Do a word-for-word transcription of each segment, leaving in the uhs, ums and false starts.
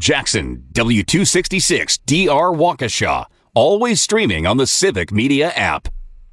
Jackson, W two sixty-six D R Waukesha. Always streaming on the Civic Media app.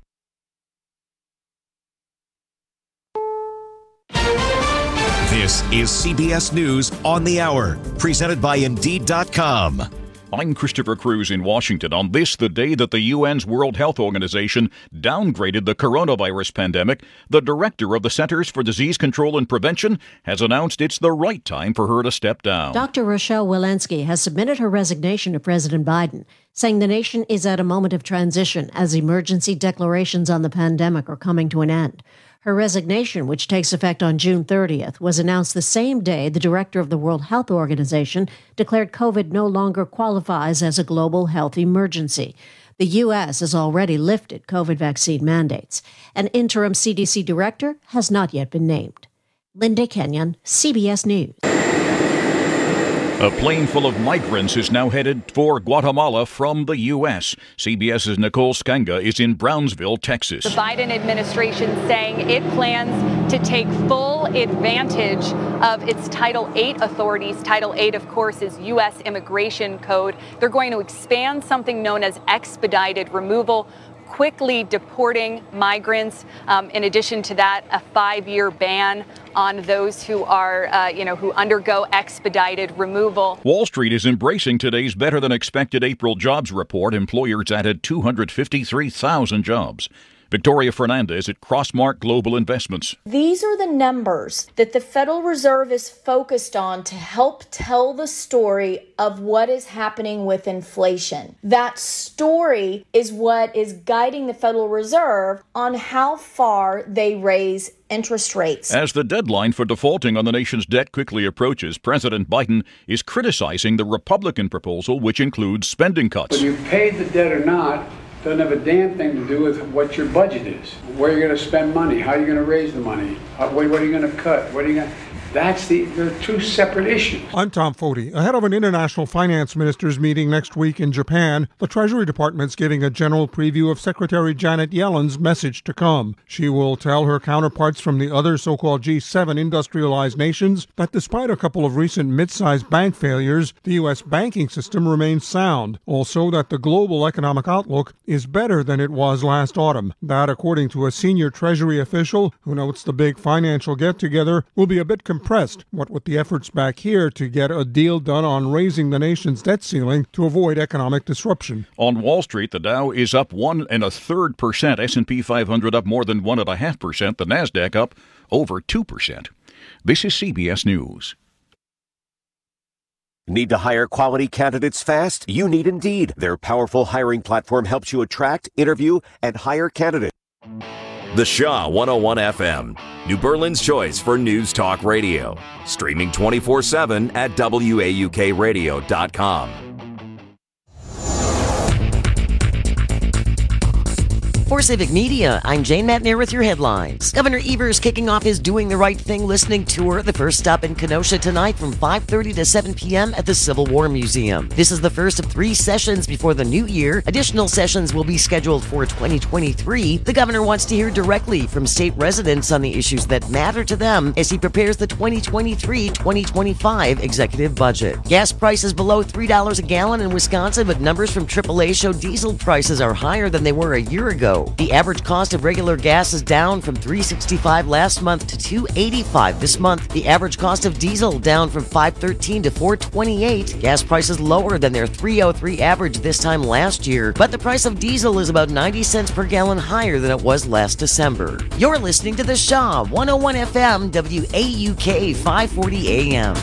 This is C B S News on the Hour, presented by Indeed dot com. I'm Christopher Cruz in Washington. On this, the day that the U N's World Health Organization downgraded the coronavirus pandemic, the director of the Centers for Disease Control and Prevention has announced it's the right time for her to step down. Doctor Rochelle Walensky has submitted her resignation to President Biden, saying the nation is at a moment of transition as emergency declarations on the pandemic are coming to an end. Her resignation, which takes effect on June thirtieth, was announced the same day the director of the World Health Organization declared COVID no longer qualifies as a global health emergency. The U S has already lifted COVID vaccine mandates. An interim C D C director has not yet been named. Linda Kenyon, C B S News. A plane full of migrants is now headed for Guatemala from the U S. CBS's Nicole Skanga is in Brownsville, Texas. The Biden administration saying it plans to take full advantage of its Title eight authorities. Title eight, of course, is U S immigration code. They're going to expand something known as expedited removal, quickly deporting migrants. Um, in addition to that, a five-year ban on those who are, uh, you know, who undergo expedited removal. Wall Street is embracing today's better-than-expected April jobs report. Employers added two hundred fifty-three thousand jobs. Victoria Fernandez at Crossmark Global Investments. These are the numbers that the Federal Reserve is focused on to help tell the story of what is happening with inflation. That story is what is guiding the Federal Reserve on how far they raise interest rates. As the deadline for defaulting on the nation's debt quickly approaches, President Biden is criticizing the Republican proposal, which includes spending cuts. Whether you paid the debt or not doesn't have a damn thing to do with what your budget is, where you're going to spend money, how you're going to raise the money, how, what, what are you going to cut, what are you going to... That's the, they're two separate issues. I'm Tom Foti. Ahead of an international finance ministers meeting next week in Japan, the Treasury Department's giving a general preview of Secretary Janet Yellen's message to come. She will tell her counterparts from the other so-called G seven industrialized nations that despite a couple of recent mid-sized bank failures, the U S banking system remains sound. Also that the global economic outlook is better than it was last autumn. That, according to a senior Treasury official who notes the big financial get-together will be a bit compressed. What with the efforts back here to get a deal done on raising the nation's debt ceiling to avoid economic disruption. On Wall Street, the Dow is up one and a third percent. S and P five hundred up more than one and a half percent. The Nasdaq up over two percent. This is C B S News. Need to hire quality candidates fast? You need Indeed. Their powerful hiring platform helps you attract, interview, and hire candidates. The Shaw one oh one F M, New Berlin's choice for news talk radio. Streaming twenty-four seven at W A U K radio dot com. For Civic Media, I'm Jane Matnier with your headlines. Governor Evers kicking off his Doing the Right Thing listening tour. The first stop in Kenosha tonight from five thirty to seven p.m. at the Civil War Museum. This is the first of three sessions before the new year. Additional sessions will be scheduled for twenty twenty-three. The governor wants to hear directly from state residents on the issues that matter to them as he prepares the twenty twenty-three twenty twenty-five executive budget. Gas prices below three dollars a gallon in Wisconsin, but numbers from triple A show diesel prices are higher than they were a year ago. The average cost of regular gas is down from three dollars and sixty-five cents last month to two dollars and eighty-five cents this month. The average cost of diesel down from five dollars and thirteen cents to four dollars and twenty-eight cents. Gas prices lower than their three dollars and three cents average this time last year, but the price of diesel is about ninety cents per gallon higher than it was last December. You're listening to The Shaw, one oh one F M, W A U K, five forty A M.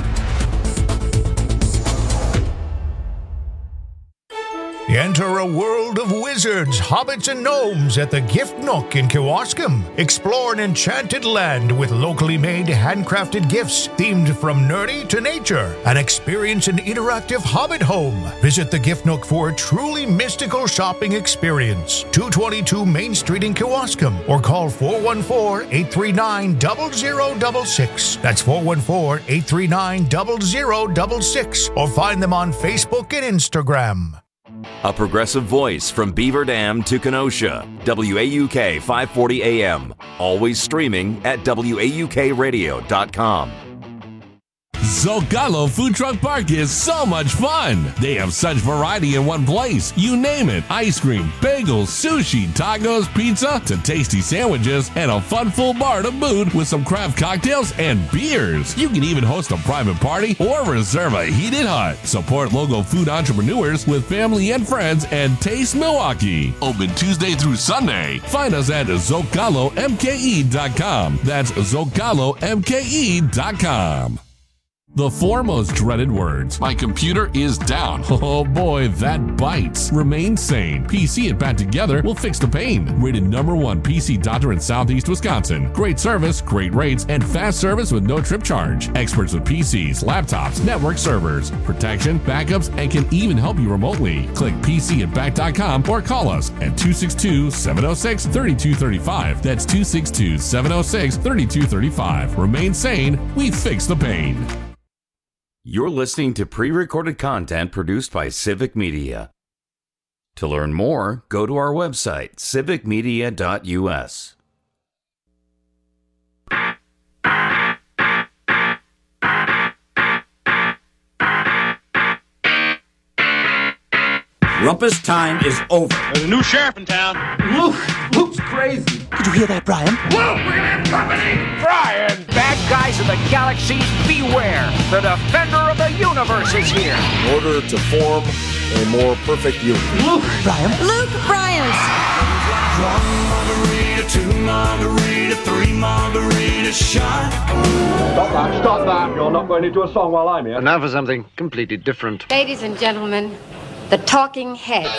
Enter a world of wizards, hobbits, and gnomes at the Gift Nook in Kewaskum. Explore an enchanted land with locally made, handcrafted gifts themed from nerdy to nature, and experience an interactive hobbit home. Visit the Gift Nook for a truly mystical shopping experience. two twenty-two Main Street in Kewaskum, or call four one four, eight three nine, zero zero six six. That's four one four, eight three nine, zero zero six six, or find them on Facebook and Instagram. A progressive voice from Beaver Dam to Kenosha. W A U K five forty A M. Always streaming at W A U K radio dot com. Zocalo Food Truck Park is so much fun. They have such variety in one place. You name it. Ice cream, bagels, sushi, tacos, pizza, to tasty sandwiches, and a fun full bar to boot with some craft cocktails and beers. You can even host a private party or reserve a heated hut. Support local food entrepreneurs with family and friends and Taste Milwaukee. Open Tuesday through Sunday. Find us at Zocalo M K E dot com. That's Zocalo M K E dot com. The four most dreaded words. My computer is down. Oh boy, that bites. Remain sane. P C and Bat together will fix the pain. Rated number one P C doctor in Southeast Wisconsin. Great service, great rates, and fast service with no trip charge. Experts with P Cs, laptops, network servers, protection, backups, and can even help you remotely. Click P C at bat dot com or call us at two six two, seven oh six, three two three five. That's two six two, seven oh six, three two three five. Remain sane. We fix the pain. You're listening to pre-recorded content produced by Civic Media. To learn more, go to our website, civic media dot u s. Rumpus time is over. There's a new sheriff in town. Luke, Luke's crazy. Did you hear that, Brian? Luke, we're gonna have company. Brian, bad guys of the galaxies, beware. The defender of the universe is here. In order to form a more perfect union. Luke, Brian. Luke Bryant. One margarita, two margarita, three margarita shot. Stop that, stop that. You're not going into a song while I'm here. And now for something completely different. Ladies and gentlemen, the Talking Heads.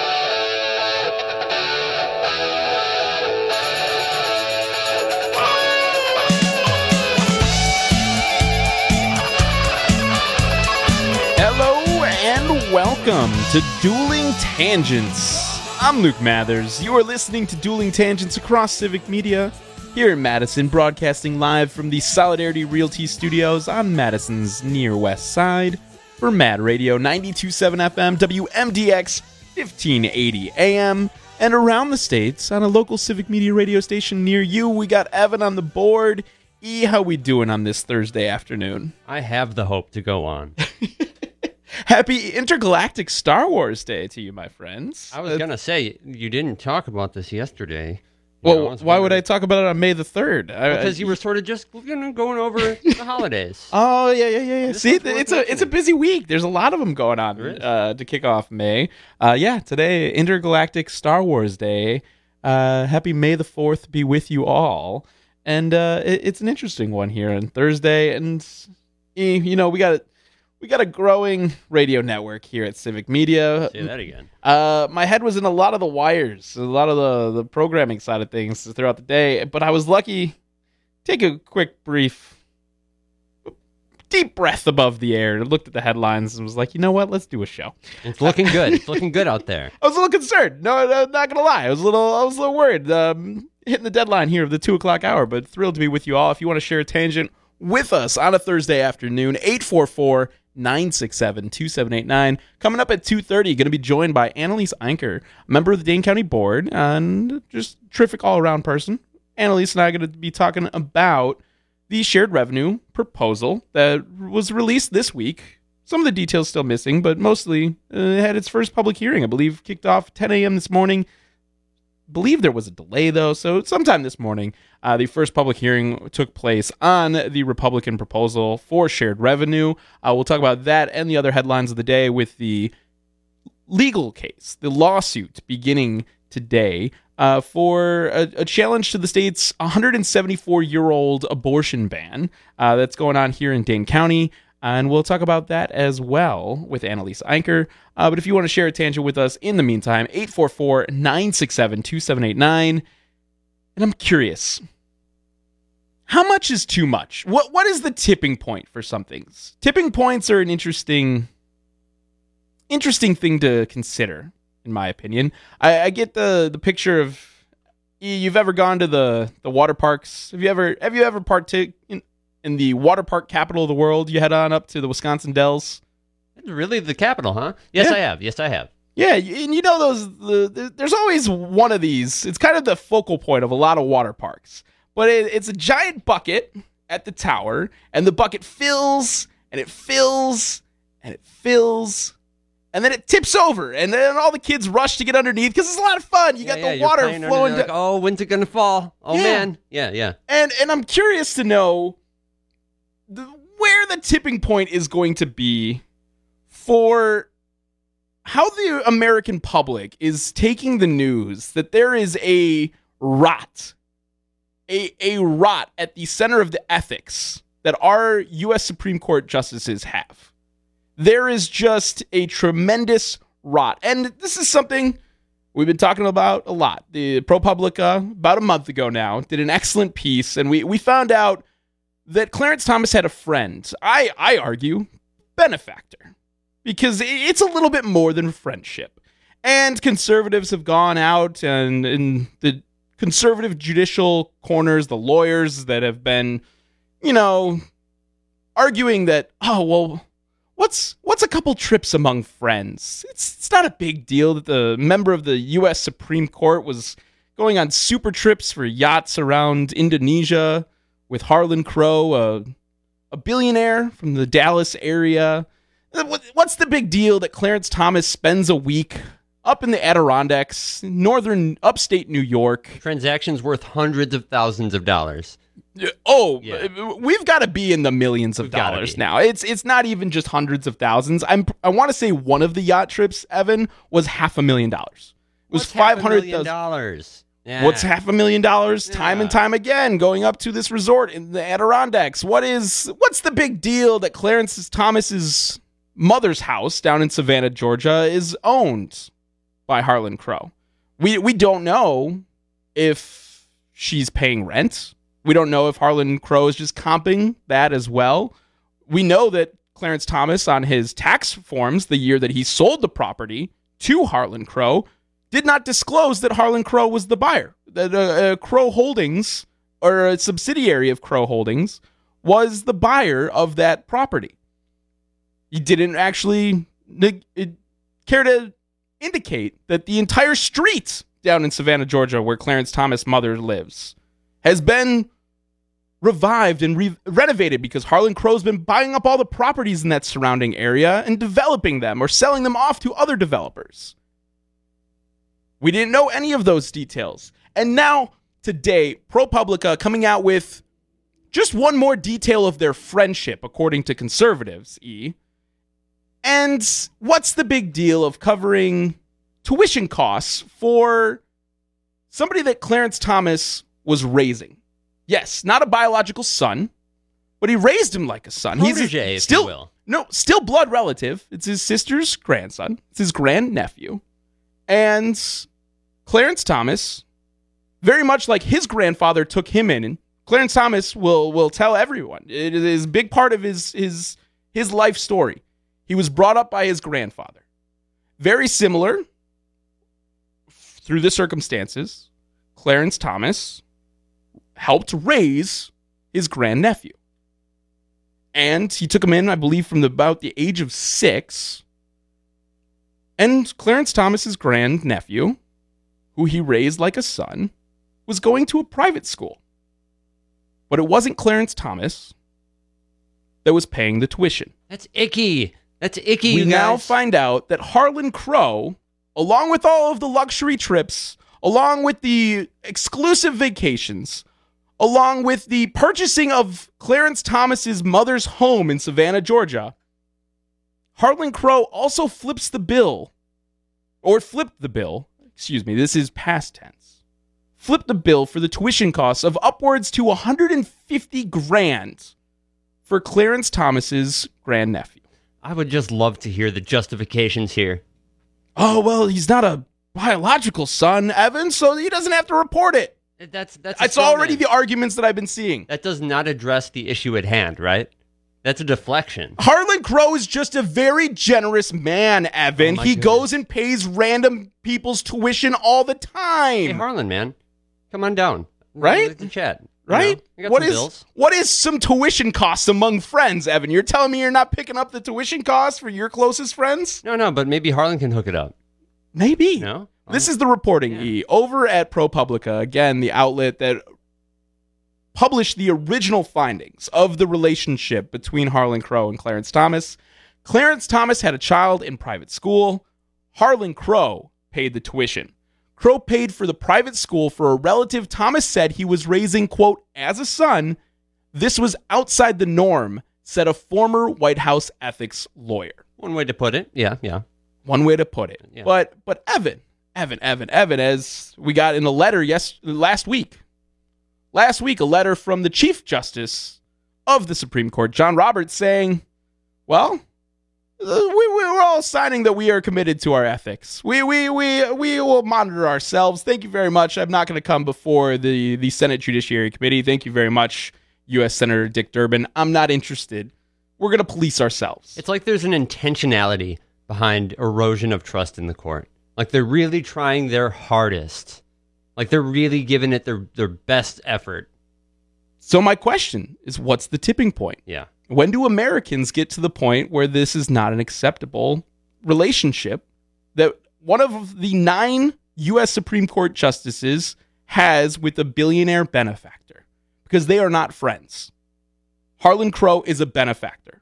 Hello and welcome to Dueling Tangents. I'm Luke Mathers. You are listening to Dueling Tangents across Civic Media here in Madison, broadcasting live from the Solidarity Realty Studios on Madison's near west side. For Mad Radio ninety-two point seven F M, W M D X fifteen eighty A M, and around the states on a local Civic Media radio station near you. We got Evan on the board. E, how we doing on this Thursday afternoon? I have the hope to go on. Happy Intergalactic Star Wars Day to you, my friends. I was uh, going to say, you didn't talk about this yesterday. Well, know, why would I talk about it on May the third? Because I, you were sort of just you know, going over the holidays. Oh, yeah, yeah, yeah. yeah. See, it's a it's a busy week. There's a lot of them going on uh, to kick off May. Uh, yeah, today, Intergalactic Star Wars Day. Uh, happy May the fourth be with you all. And uh, it, it's an interesting one here on Thursday. And, you know, we got we got a growing radio network here at Civic Media. Say that again. Uh, my head was in a lot of the wires, a lot of the, the programming side of things throughout the day, but I was lucky. Take a quick, brief, deep breath above the air and looked at the headlines and was like, you know what? Let's do a show. It's looking good. It's looking good out there. I was a little concerned. No, no, not gonna lie. I was a little, I was a little worried. Um, hitting the deadline here of the two o'clock hour, but thrilled to be with you all. If you want to share a tangent with us on a Thursday afternoon, eight four four, nine six seven, two seven eight nine. Coming up at two thirty, going to be joined by Annalise Einker, member of the Dane County Board, and just terrific all-around person. Annalise and I are going to be talking about the shared revenue proposal that was released this week. Some of the details still missing, but mostly uh, had its first public hearing, I believe, kicked off ten a.m. this morning. Believe there was a delay, though, so sometime this morning, uh, the first public hearing took place on the Republican proposal for shared revenue. Uh, we'll talk about that and the other headlines of the day with the legal case, the lawsuit beginning today uh, for a, a challenge to the state's one hundred seventy-four-year-old abortion ban uh, that's going on here in Dane County. And we'll talk about that as well with Annalise Einker. Uh, but if you want to share a tangent with us in the meantime, eight four four, nine six seven, two seven eight nine. And I'm curious, how much is too much? What What is the tipping point for some things? Tipping points are an interesting, interesting thing to consider, in my opinion. I, I get the, the picture of, you've ever gone to the, the water parks? Have you ever, have you ever partaken in, in the water park capital of the world? You head on up to the Wisconsin Dells. Really, the capital, huh? Yes, yeah. I have. Yes, I have. Yeah, and you know those. The, there's always one of these. It's kind of the focal point of a lot of water parks. But it, it's a giant bucket at the tower, and the bucket fills, and it fills, and it fills, and then it tips over, and then all the kids rush to get underneath because it's a lot of fun. You yeah, got yeah, the water flowing. Like, oh, when's it gonna fall? Oh yeah. man, yeah, yeah. And and I'm curious to know the, where the tipping point is going to be for how the American public is taking the news that there is a rot, a a rot at the center of the ethics that our U S Supreme Court justices have. There is just a tremendous rot. And this is something we've been talking about a lot. The ProPublica, about a month ago now, did an excellent piece, and we, we found out that Clarence Thomas had a friend, I, I argue, benefactor, because it's a little bit more than friendship. And conservatives have gone out, and in the conservative judicial corners, the lawyers that have been, you know, arguing that, oh, well, what's what's a couple trips among friends? It's it's not a big deal that the member of the U S Supreme Court was going on super trips for yachts around Indonesia with Harlan Crow, a, a billionaire from the Dallas area. What's the big deal that Clarence Thomas spends a week up in the Adirondacks, northern upstate New York? Transactions worth hundreds of thousands of dollars. Oh, yeah. We've got to be in the millions of We've dollars now. It's it's not even just hundreds of thousands. I'm I want to say one of the yacht trips, Evan, was half a million dollars. It was five hundred thousand dollars. Yeah. What's half a million dollars? Time Yeah. and time again, going up to this resort in the Adirondacks. What is what's the big deal that Clarence Thomas's mother's house down in Savannah, Georgia, is owned by Harlan Crow? We we don't know if she's paying rent. We don't know if Harlan Crow is just comping that as well. We know that Clarence Thomas, on his tax forms the year that he sold the property to Harlan Crow, did not disclose that Harlan Crow was the buyer. That uh, uh, Crow Holdings, or a subsidiary of Crow Holdings, was the buyer of that property. He didn't actually neg- care to indicate that the entire street down in Savannah, Georgia, where Clarence Thomas' mother lives, has been revived and re- renovated because Harlan Crow's been buying up all the properties in that surrounding area and developing them or selling them off to other developers. We didn't know any of those details. And now, today, ProPublica coming out with just one more detail of their friendship, according to conservatives, E. And what's the big deal of covering tuition costs for somebody that Clarence Thomas was raising? Yes, not a biological son, but he raised him like a son. Protege, He's if still, you will. No, still blood relative. It's his sister's grandson. It's his grandnephew. And Clarence Thomas, very much like his grandfather took him in, and Clarence Thomas will will tell everyone. It is a big part of his his his life story. He was brought up by his grandfather. Very similar, through the circumstances, Clarence Thomas helped raise his grandnephew. And he took him in, I believe, from the, about the age of six. And Clarence Thomas's grandnephew, who he raised like a son, was going to a private school. But it wasn't Clarence Thomas that was paying the tuition. That's icky. That's icky, We you now guys. find out that Harlan Crow, along with all of the luxury trips, along with the exclusive vacations, along with the purchasing of Clarence Thomas's mother's home in Savannah, Georgia, Harlan Crow also flips the bill, or flipped the bill, excuse me, this is past tense, flipped the bill for the tuition costs of upwards to one hundred fifty grand for Clarence Thomas's grandnephew. I would just love to hear the justifications here. Oh, well, he's not a biological son, Evan, so he doesn't have to report it. That's that's. a It's straw already man. the arguments that I've been seeing. That does not address the issue at hand, right? That's a deflection. Harlan Crow is just a very generous man, Evan. Oh, my he goodness. goes and pays random people's tuition all the time. Hey, Harlan, man, come on down. Right? Let's chat. You Right? know, I got What some is bills. what is some tuition costs among friends, Evan? You're telling me you're not picking up the tuition costs for your closest friends? No, no, but maybe Harlan can hook it up. Maybe. No? This is the reporting, E. Over at ProPublica, again, the outlet that published the original findings of the relationship between Harlan Crow and Clarence Thomas. Clarence Thomas had a child in private school. Harlan Crow paid the tuition. Crow paid for the private school for a relative Thomas said he was raising, quote, as a son. This was outside the norm, said a former White House ethics lawyer. One way to put it. Yeah, yeah. One way to put it. Yeah. But but Evan, Evan, Evan, Evan, as we got in a letter yes last week. Last week, a letter from the Chief Justice of the Supreme Court, John Roberts, saying, well, we, we're all signing that we are committed to our ethics. We we we we will monitor ourselves. Thank you very much. I'm not going to come before the, the Senate Judiciary Committee. Thank you very much, U S Senator Dick Durbin. I'm not interested. We're going to police ourselves. It's like there's an intentionality behind erosion of trust in the court. Like they're really trying their hardest. Like they're really giving it their, their best effort. So my question is, what's the tipping point? Yeah. When do Americans get to the point where this is not an acceptable relationship that one of the nine U S Supreme Court justices has with a billionaire benefactor? Because they are not friends. Harlan Crow is a benefactor.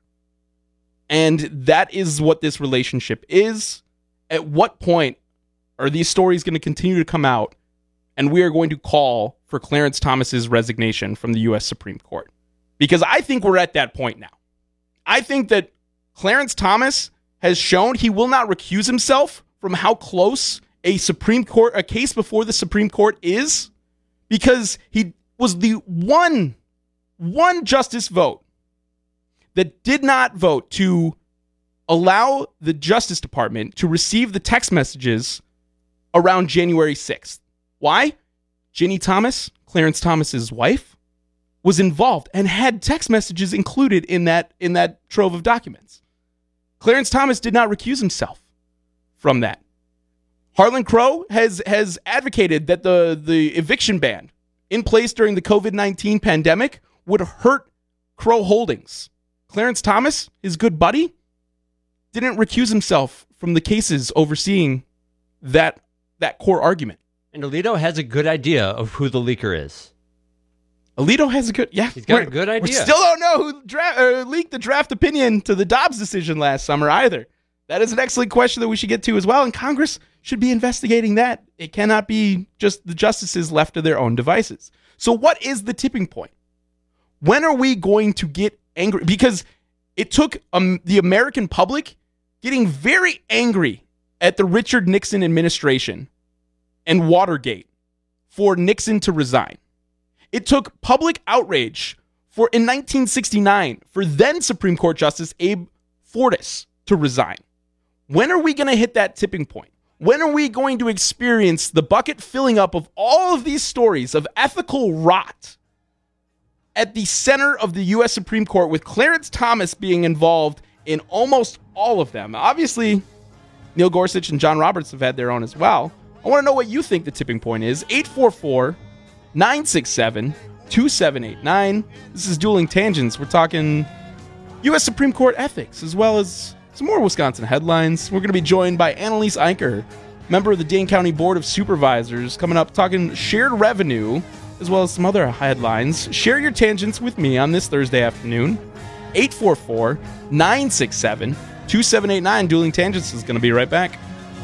And that is what this relationship is. At what point are these stories going to continue to come out and we are going to call for Clarence Thomas's resignation from the U S Supreme Court? Because I think we're at that point now. I think that Clarence Thomas has shown he will not recuse himself from how close a Supreme Court, a case before the Supreme Court is, because he was the one, one justice vote that did not vote to allow the Justice Department to receive the text messages around January sixth. Why? Ginny Thomas, Clarence Thomas's wife, was involved and had text messages included in that in that trove of documents. Clarence Thomas did not recuse himself from that. Harlan Crow has has advocated that the, the eviction ban in place during the covid nineteen pandemic would hurt Crow Holdings. Clarence Thomas, his good buddy, didn't recuse himself from the cases overseeing that that core argument. And Alito has a good idea of who the leaker is. Alito has a good, yeah. He's got a good idea. We still don't know who dra- uh, leaked the draft opinion to the Dobbs decision last summer either. That is an excellent question that we should get to as well, and Congress should be investigating that. It cannot be just the justices left to their own devices. So what is the tipping point? When are we going to get angry? Because it took um, the American public getting very angry at the Richard Nixon administration and Watergate for Nixon to resign. It took public outrage for in nineteen sixty-nine for then Supreme Court Justice Abe Fortas to resign. When are we going to hit that tipping point? When are we going to experience the bucket filling up of all of these stories of ethical rot at the center of the U S Supreme Court, with Clarence Thomas being involved in almost all of them? Obviously, Neil Gorsuch and John Roberts have had their own as well. I want to know what you think the tipping point is. eight four four, nine six seven, two seven eight nine. This is Dueling Tangents. We're talking U S Supreme Court ethics, as well as some more Wisconsin headlines. We're going to be joined by Annalise Einker, member of the Dane County Board of Supervisors, coming up talking shared revenue, as well as some other headlines. Share your tangents with me on this Thursday afternoon. eight four four, nine six seven, two seven eight nine. Dueling Tangents is going to be right back.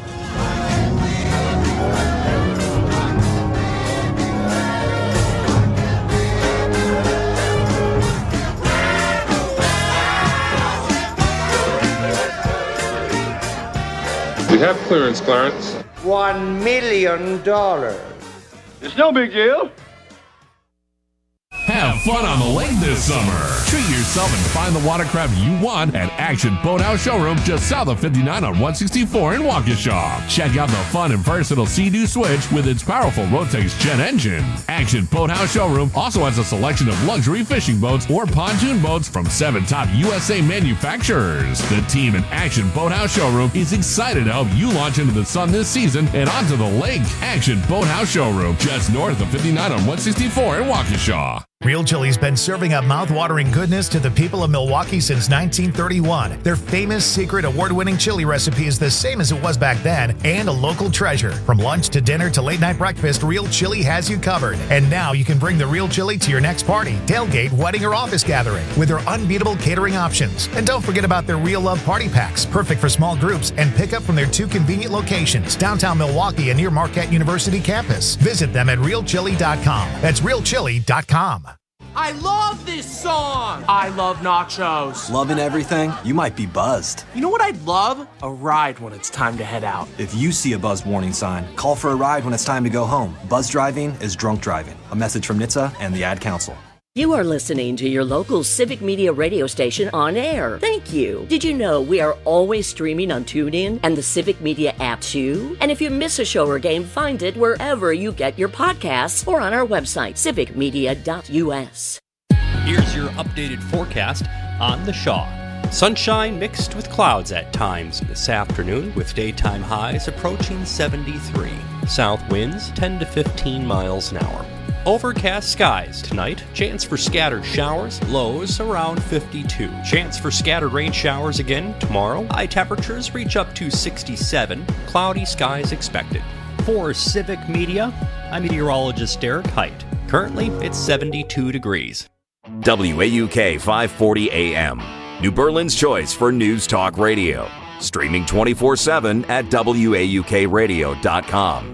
We have clearance, Clarence. One million dollars. It's no big deal. Have fun on the lake this summer. Treat yourself and find the watercraft you want at Action Boathouse Showroom just south of fifty-nine on one sixty-four in Waukesha. Check out the fun and versatile Sea-Doo Switch with its powerful Rotax jet engine. Action Boathouse Showroom also has a selection of luxury fishing boats or pontoon boats from seven top U S A manufacturers. The team at Action Boathouse Showroom is excited to help you launch into the sun this season and onto the lake. Action Boathouse Showroom just north of fifty-nine on one sixty-four in Waukesha. Real Chili's been serving up mouth-watering goodness to the people of Milwaukee since nineteen thirty-one. Their famous secret award-winning chili recipe is the same as it was back then and a local treasure. From lunch to dinner to late-night breakfast, Real Chili has you covered. And now you can bring the Real Chili to your next party, tailgate, wedding, or office gathering with their unbeatable catering options. And don't forget about their Real Love party packs, perfect for small groups, and pick up from their two convenient locations, downtown Milwaukee and near Marquette University campus. Visit them at real chili dot com. That's real chili dot com. I love this song! I love nachos. Loving everything? You might be buzzed. You know what I'd love? A ride when it's time to head out. If you see a buzzed warning sign, call for a ride when it's time to go home. Buzz driving is drunk driving. A message from N H T S A and the Ad Council. You are listening to your local Civic Media radio station on air. Thank you. Did you know we are always streaming on TuneIn and the Civic Media app too? And if you miss a show or game, find it wherever you get your podcasts or on our website, civic media dot u s. Here's your updated forecast on the Shaw. Sunshine mixed with clouds at times this afternoon, with daytime highs approaching seventy-three. South winds ten to fifteen miles an hour. Overcast skies tonight. Chance for scattered showers. Lows around fifty-two. Chance for scattered rain showers again tomorrow. High temperatures reach up to sixty-seven. Cloudy skies expected. For Civic Media, I'm meteorologist Derek Height. Currently, it's seventy-two degrees. W A U K five forty A M. New Berlin's choice for News Talk Radio. Streaming twenty-four seven at W A U K radio dot com.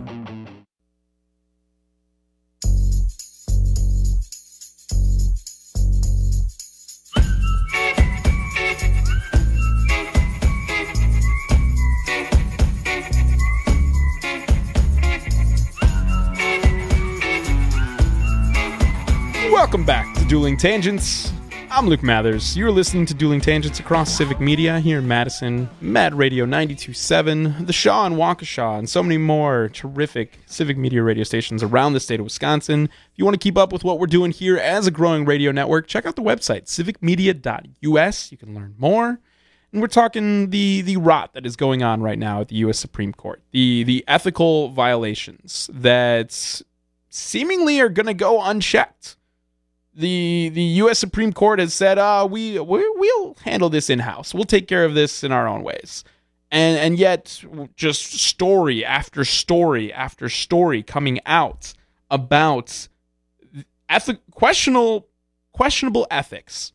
Welcome back to Dueling Tangents. I'm Luke Mathers. You're listening to Dueling Tangents across Civic Media here in Madison, Mad Radio ninety-two point seven, The Shaw in Waukesha, and so many more terrific Civic Media radio stations around the state of Wisconsin. If you want to keep up with what we're doing here as a growing radio network, check out the website, civic media dot u s. You can learn more. And we're talking the the rot that is going on right now at the U S Supreme Court, the the ethical violations that seemingly are going to go unchecked. The the U S Supreme Court has said, uh, we, we, we'll handle this in-house. We'll take care of this in our own ways. And and yet, just story after story after story coming out about ethic, questionable, questionable ethics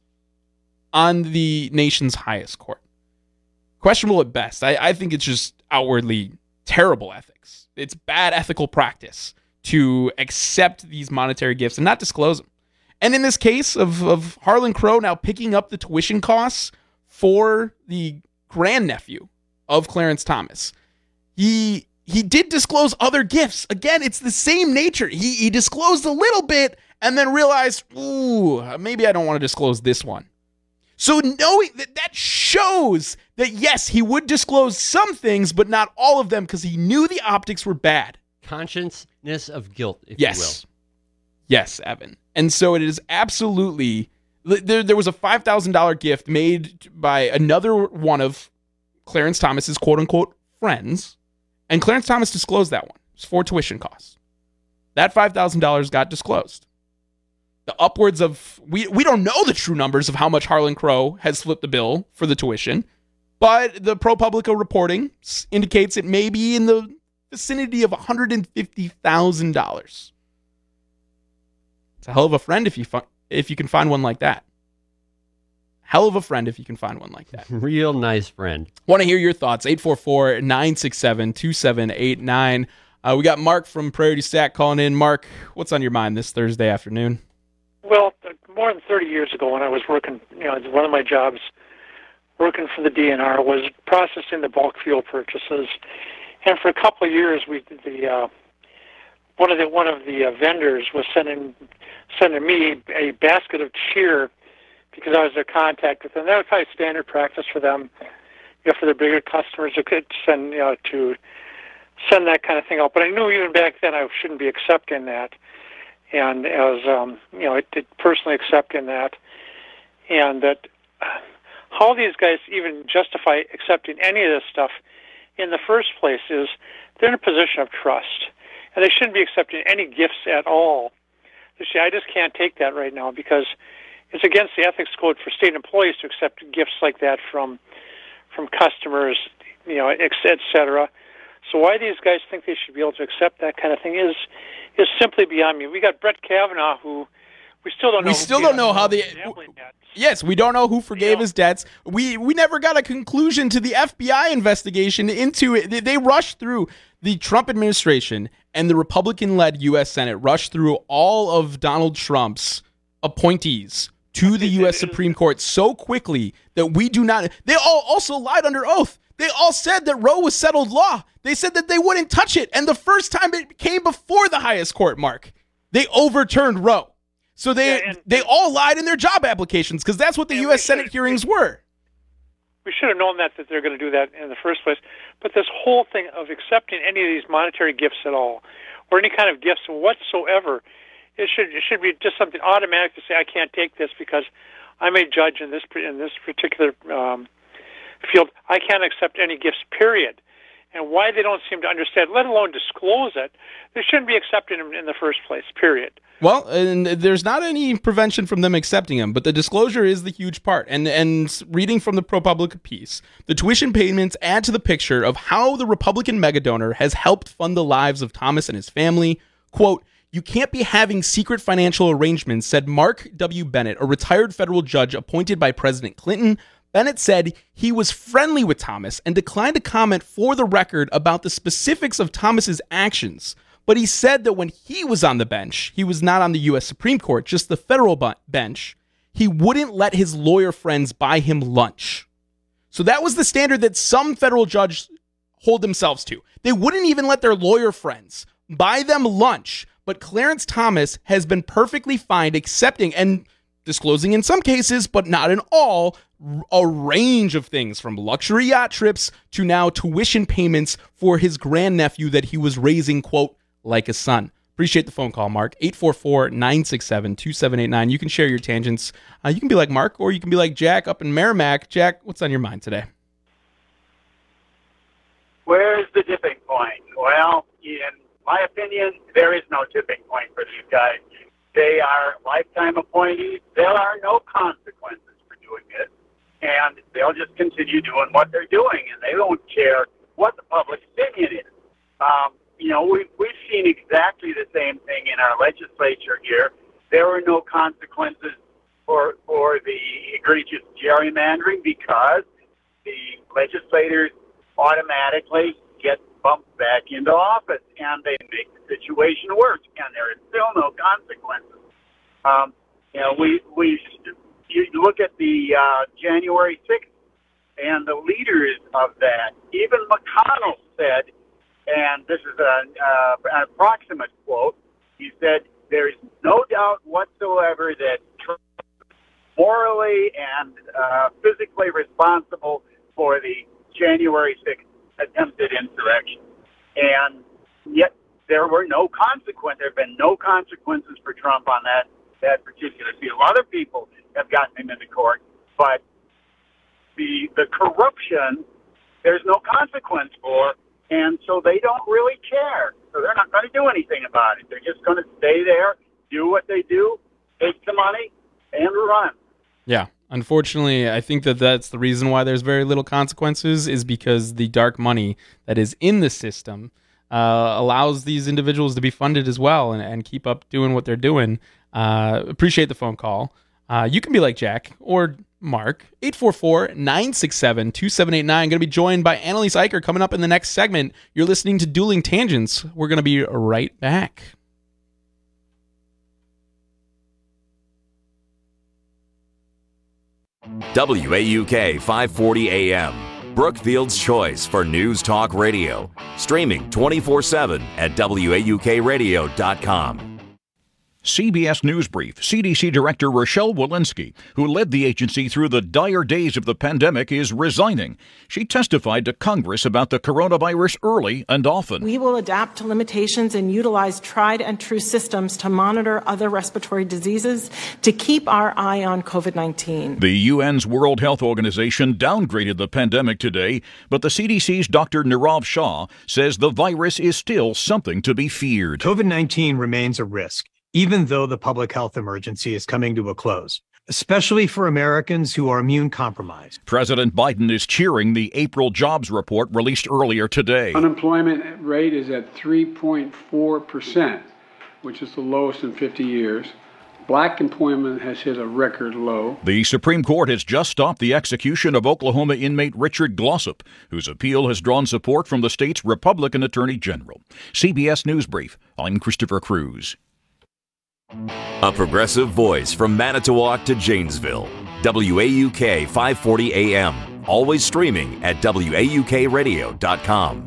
on the nation's highest court. Questionable at best. I, I think it's just outwardly terrible ethics. It's bad ethical practice to accept these monetary gifts and not disclose them. And in this case of, of Harlan Crow now picking up the tuition costs for the grandnephew of Clarence Thomas, he he did disclose other gifts. Again, it's the same nature. He, he disclosed a little bit and then realized, ooh, maybe I don't want to disclose this one. So knowing that, that shows that, yes, he would disclose some things, but not all of them because he knew the optics were bad. Consciousness of guilt, if yes. you will. Yes, Evan. And so it is absolutely, there, there was a five thousand dollars gift made by another one of Clarence Thomas's quote-unquote friends, and Clarence Thomas disclosed that one. It's for tuition costs. That five thousand dollars got disclosed. The upwards of, we, we don't know the true numbers of how much Harlan Crow has flipped the bill for the tuition, but the ProPublica reporting indicates it may be in the vicinity of one hundred fifty thousand dollars. It's a hell of a friend if you fi- if you can find one like that. Hell of a friend if you can find one like that. Real nice friend. Want to hear your thoughts. eight four four, nine six seven, two seven eight nine. Uh, we got Mark from Prairie du Sac calling in. Mark, what's on your mind this Thursday afternoon? Well, more than thirty years ago when I was working, you know, one of my jobs working for the D N R was processing the bulk fuel purchases. And for a couple of years, we did the... Uh, One of the one of the uh, vendors was sending sending me a basket of cheer because I was their contact with them. That was probably standard practice for them, you know, for their bigger customers. They could send, you know, to send that kind of thing out. But I knew even back then I shouldn't be accepting that, and as um, you know, it, it personally accepting that, and that how these guys even justify accepting any of this stuff in the first place is they're in a position of trust. And they shouldn't be accepting any gifts at all. You see, I just can't take that right now because it's against the ethics code for state employees to accept gifts like that from from customers, you know, et cetera. So why these guys think they should be able to accept that kind of thing is is simply beyond me. We got Brett Kavanaugh, who we still don't know. We still don't know how the. Yes, we don't know who forgave you know, his debts. We we never got a conclusion to the F B I investigation into it. They, they rushed through the Trump administration and the Republican-led U S Senate rushed through all of Donald Trump's appointees to the U S Supreme Court so quickly that we do not. They all also lied under oath. They all said that Roe was settled law. They said that they wouldn't touch it. And the first time it came before the highest court, Mark, they overturned Roe. So they yeah, they all lied in their job applications because that's what the U S Senate hearings were. We should have known that, that they're going to do that in the first place. But this whole thing of accepting any of these monetary gifts at all, or any kind of gifts whatsoever, it should it should be just something automatic to say, I can't take this because I'm a judge in this in this particular um, field. I can't accept any gifts, period. And why they don't seem to understand, let alone disclose it, they shouldn't be accepting them in the first place, period. Well, and there's not any prevention from them accepting them, but the disclosure is the huge part. And and reading from the ProPublica piece, the tuition payments add to the picture of how the Republican megadonor has helped fund the lives of Thomas and his family. Quote, "You can't be having secret financial arrangements," said Mark W. Bennett, a retired federal judge appointed by President Clinton. Bennett said he was friendly with Thomas and declined to comment for the record about the specifics of Thomas's actions. But he said that when he was on the bench, he was not on the U S Supreme Court, just the federal bu- bench, he wouldn't let his lawyer friends buy him lunch. So that was the standard that some federal judges hold themselves to. They wouldn't even let their lawyer friends buy them lunch. But Clarence Thomas has been perfectly fine accepting and disclosing in some cases, but not in all, a range of things from luxury yacht trips to now tuition payments for his grandnephew that he was raising, quote, like a son. Appreciate the phone call, Mark. eight four four, nine six seven, two seven eight nine. You can share your tangents. Uh, you can be like Mark, or you can be like Jack up in Merrimack. Jack, what's on your mind today? Where's the tipping point? Well, in my opinion, there is no tipping point for these guys. They are lifetime appointees. There are no consequences for doing it. And they'll just continue doing what they're doing, and they don't care what the public opinion is. Um, you know, we've, we've seen exactly the same thing in our legislature here. There were no consequences for, for the egregious gerrymandering because the legislators automatically get bumped back into office, and they make the situation worse, and there is still no consequences. Um, you know, we we you look at the uh, January sixth and the leaders of that. Even McConnell said, and this is a, uh, an approximate quote, he said, "There is no doubt whatsoever that Trump is morally and uh, physically responsible for the January sixth attempted insurrection." And yet there were no consequences. There have been no consequences for Trump on that, that particular field. Other people have gotten him into court, but the the corruption, there's no consequence for, and so they don't really care. So they're not going to do anything about it. They're just going to stay there, do what they do, take the money, and run. Yeah. Unfortunately, I think that that's the reason why there's very little consequences is because the dark money that is in the system uh, allows these individuals to be funded as well and, and keep up doing what they're doing. Uh, appreciate the phone call. Uh, you can be like Jack or Mark. eight four four, nine six seven, two seven eight nine. Going to be joined by Annalise Eicher coming up in the next segment. You're listening to Dueling Tangents. We're going to be right back. W A U K five forty A M, Brookfield's choice for News Talk Radio. Streaming twenty-four seven at W A U K radio dot com. C B S News Brief, C D C Director Rochelle Walensky, who led the agency through the dire days of the pandemic, is resigning. She testified to Congress about the coronavirus early and often. We will adapt to limitations and utilize tried and true systems to monitor other respiratory diseases to keep our eye on COVID nineteen. The U N's World Health Organization downgraded the pandemic today, but the C D C's Doctor Nirav Shah says the virus is still something to be feared. COVID nineteen remains a risk. even though the public health emergency is coming to a close, especially for Americans who are immune compromised. President Biden is cheering the April jobs report released earlier today. Unemployment rate is at three point four percent, which is the lowest in fifty years. Black employment has hit a record low. The Supreme Court has just stopped the execution of Oklahoma inmate Richard Glossop, whose appeal has drawn support from the state's Republican Attorney General. C B S News Brief, I'm Christopher Cruz. A progressive voice from Manitowoc to Janesville. W A U K five forty A M. Always streaming at W A U K radio dot com.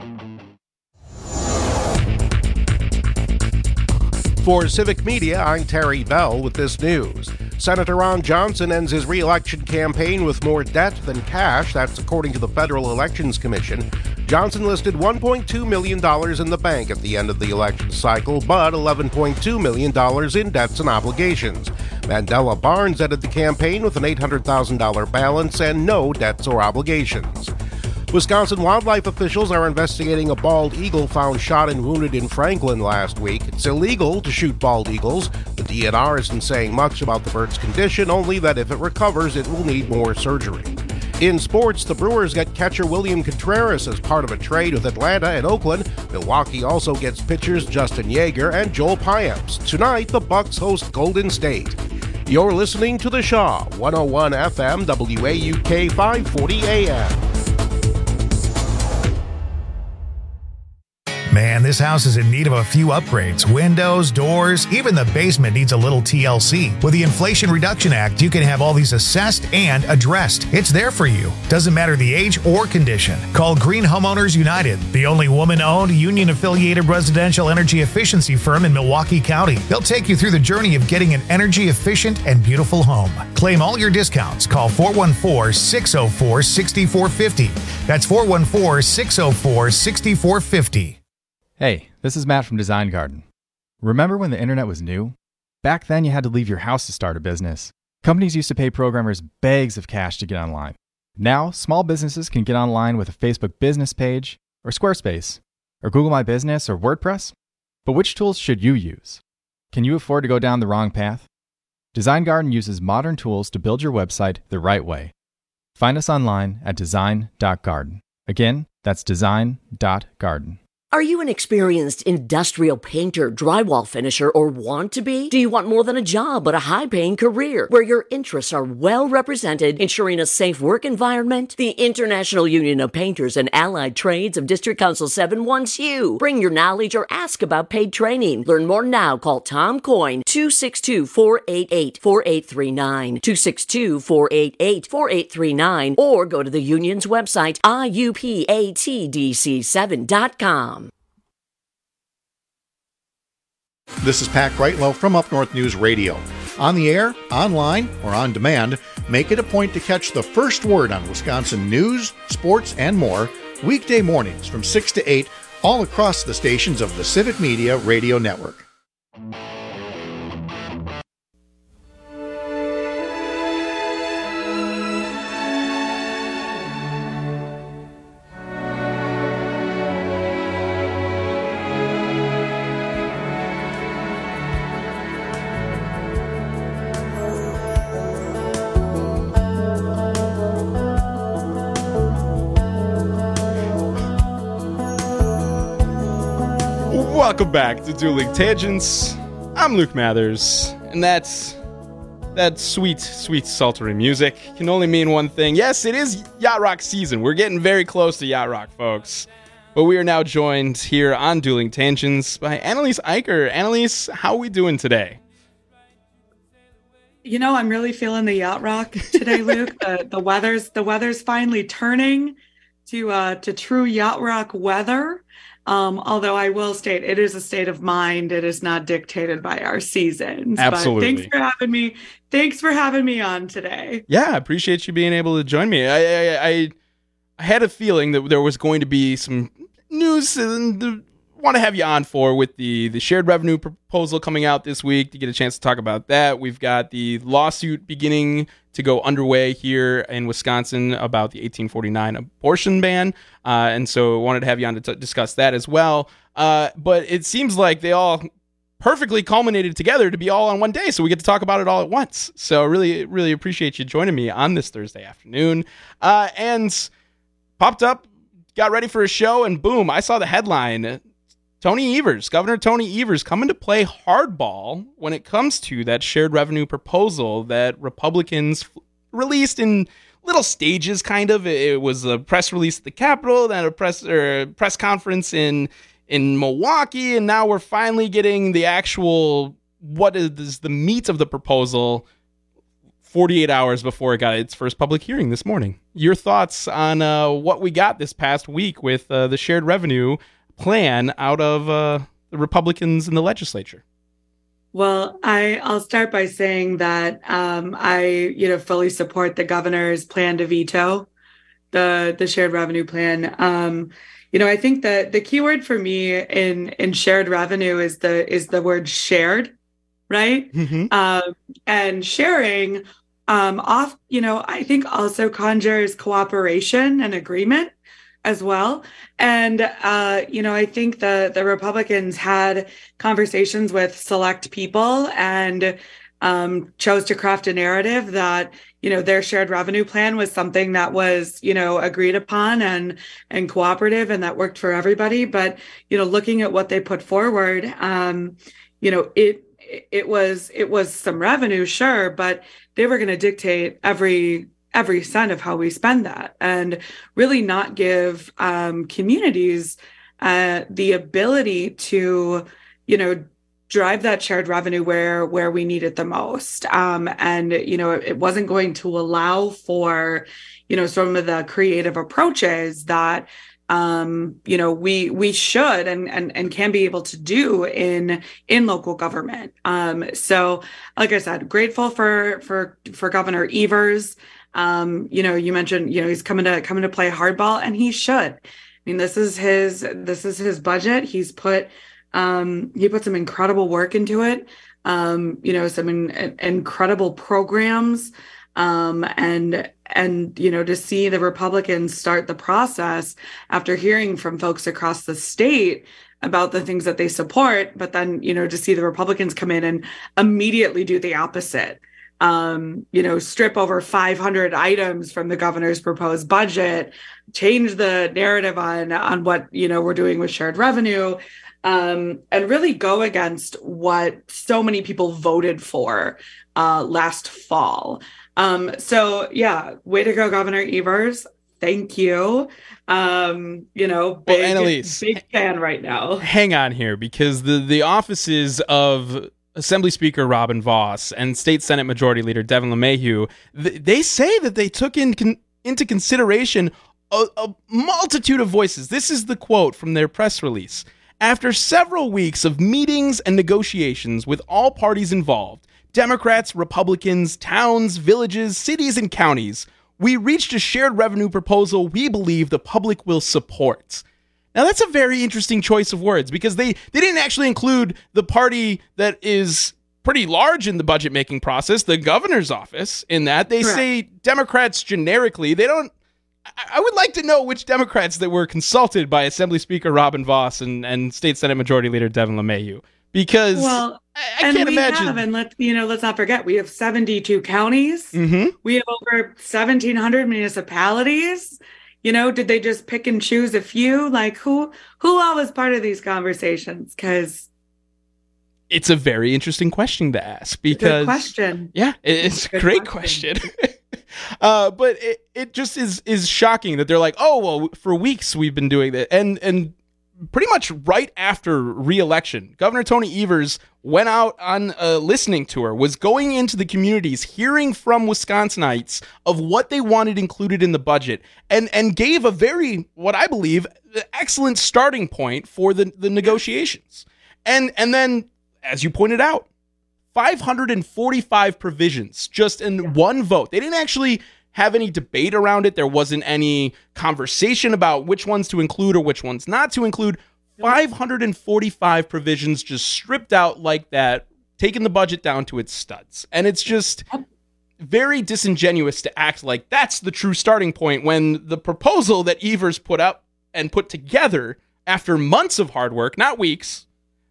For Civic Media, I'm Terry Bell with this news. Senator Ron Johnson ends his re-election campaign with more debt than cash. That's according to the Federal Elections Commission. Johnson listed one point two million dollars in the bank at the end of the election cycle, but eleven point two million dollars in debts and obligations. Mandela Barnes ended the campaign with an eight hundred thousand dollars balance and no debts or obligations. Wisconsin wildlife officials are investigating a bald eagle found shot and wounded in Franklin last week. It's illegal to shoot bald eagles. The D N R isn't saying much about the bird's condition, only that if it recovers, it will need more surgery. In sports, the Brewers get catcher William Contreras as part of a trade with Atlanta and Oakland. Milwaukee also gets pitchers Justin Yeager and Joel Payamps. Tonight, the Bucks host Golden State. You're listening to The Shaw, one oh one F M, W A U K five forty A M. Man, this house is in need of a few upgrades. Windows, doors, even the basement needs a little T L C. With the Inflation Reduction Act, you can have all these assessed and addressed. It's there for you. Doesn't matter the age or condition. Call Green Homeowners United, the only woman-owned, union-affiliated residential energy efficiency firm in Milwaukee County. They'll take you through the journey of getting an energy-efficient and beautiful home. Claim all your discounts. Call four one four, six oh four, six four five oh. That's four one four, six oh four, six four five oh. Hey, this is Matt from Design Garden. Remember when the internet was new? Back then you had to leave your house to start a business. Companies used to pay programmers bags of cash to get online. Now, small businesses can get online with a Facebook business page, or Squarespace, or Google My Business, or WordPress. But which tools should you use? Can you afford to go down the wrong path? Design Garden uses modern tools to build your website the right way. Find us online at design dot garden. Again, that's design dot garden. Are you an experienced industrial painter, drywall finisher, or want to be? Do you want more than a job, but a high-paying career where your interests are well represented, ensuring a safe work environment? The International Union of Painters and Allied Trades of District Council seven wants you. Bring your knowledge or ask about paid training. Learn more now. Call Tom Coyne, two six two, four eight eight, four eight three nine, two six two, four eight eight, four eight three nine, or go to the union's website, I U P A T D C seven dot com. This is Pat Greitlow from Up North News Radio. On the air, online, or on demand, make it a point to catch the first word on Wisconsin news, sports, and more weekday mornings from six to eight all across the stations of the Civic Media Radio Network. Welcome back to Dueling Tangents. I'm Luke Mathers, and that's that sweet, sweet sultry music can only mean one thing. Yes, it is Yacht Rock season. We're getting very close to Yacht Rock, folks. But we are now joined here on Dueling Tangents by Annalise Eicher. Annalise, how are we doing today? You know, I'm really feeling the Yacht Rock today, Luke. the the weather's the weather's finally turning to uh, to true Yacht Rock weather. Um, although I will state it is a state of mind. It is not dictated by our seasons. Absolutely. But thanks for having me. Thanks for having me on today. Yeah, I appreciate you being able to join me. I I, I, I had a feeling that there was going to be some news and the, want to have you on for with the, the shared revenue proposal coming out this week to get a chance to talk about that. We've got the lawsuit beginning to go underway here in Wisconsin about the eighteen forty-nine abortion ban. Uh, and so wanted to have you on to t- discuss that as well. Uh, but it seems like they all perfectly culminated together to be all on one day, so we get to talk about it all at once. So really, really appreciate you joining me on this Thursday afternoon. Uh, and popped up, got ready for a show, and boom, I saw the headline. Tony Evers, Governor Tony Evers, coming to play hardball when it comes to that shared revenue proposal that Republicans f- released in little stages, kind of. It was a press release at the Capitol, then a press or press conference in in Milwaukee, and now we're finally getting the actual, what is the meat of the proposal forty-eight hours before it got its first public hearing this morning. Your thoughts on uh, what we got this past week with uh, the shared revenue plan out of uh, the Republicans in the legislature? Well, I, I'll start by saying that um, I, you know, fully support the governor's plan to veto the the shared revenue plan. Um, you know, I think that the key word for me in in shared revenue is the is the word shared, right? Mm-hmm. Um, and sharing, um, off, you know, I think also conjures cooperation and agreement as well. And, uh, you know, I think the, the Republicans had conversations with select people and um, chose to craft a narrative that, you know, their shared revenue plan was something that was, you know, agreed upon and, and cooperative and that worked for everybody. But, you know, looking at what they put forward, um, you know, it, it was, it was some revenue, sure, but they were going to dictate every every cent of how we spend that and really not give um, communities uh, the ability to, you know, drive that shared revenue where where we need it the most. Um, and, you know, it, it wasn't going to allow for, you know, some of the creative approaches that, um, you know, we we should and, and and can be able to do in in local government. Um, so, like I said, grateful for for for Governor Evers. Um, you know, you mentioned, you know, he's coming to coming to play hardball, and he should. I mean, this is his this is his budget. He's put um, he put some incredible work into it. Um, you know, some in, in, incredible programs, um, and and you know, to see the Republicans start the process after hearing from folks across the state about the things that they support, but then, you know, to see the Republicans come in and immediately do the opposite. Um, you know, strip over five hundred items from the governor's proposed budget, change the narrative on, on what, you know, we're doing with shared revenue, um, and really go against what so many people voted for uh, last fall. Um, so, yeah, way to go, Governor Evers. Thank you. Um, you know, big, well, Annalise, big fan right now. Hang on here, because the, the offices of Assembly Speaker Robin Vos and State Senate Majority Leader Devin LeMahieu, th- they say that they took in con- into consideration a, a multitude of voices. This is the quote from their press release. After several weeks of meetings and negotiations with all parties involved, Democrats, Republicans, towns, villages, cities, and counties, we reached a shared revenue proposal we believe the public will support. Now, that's a very interesting choice of words, because they, they didn't actually include the party that is pretty large in the budget-making process, the governor's office, in that. They Correct. Say Democrats generically. They don't... I would like to know which Democrats that were consulted by Assembly Speaker Robin Vos and, and State Senate Majority Leader Devin LeMahieu, because well, I, I and can't we imagine... Have, and let you know, let's not forget, we have seventy-two counties. Mm-hmm. We have over seventeen hundred municipalities. You know, did they just pick and choose a few? Like, who who all was part of these conversations? Because it's a very interesting question to ask. Because good question. Yeah, it's a great question. question. uh, but it, it just is is shocking that they're like, oh well, for weeks we've been doing that, and and pretty much right after re-election, Governor Tony Evers went out on a listening tour, was going into the communities, hearing from Wisconsinites of what they wanted included in the budget, and and gave a very, what I believe, excellent starting point for the, the negotiations. And and then, as you pointed out, five hundred forty-five provisions just in yeah. one vote. They didn't actually have any debate around it. There wasn't any conversation about which ones to include or which ones not to include. five hundred forty-five provisions just stripped out like that, taking the budget down to its studs. And it's just very disingenuous to act like that's the true starting point when the proposal that Evers put up and put together after months of hard work, not weeks,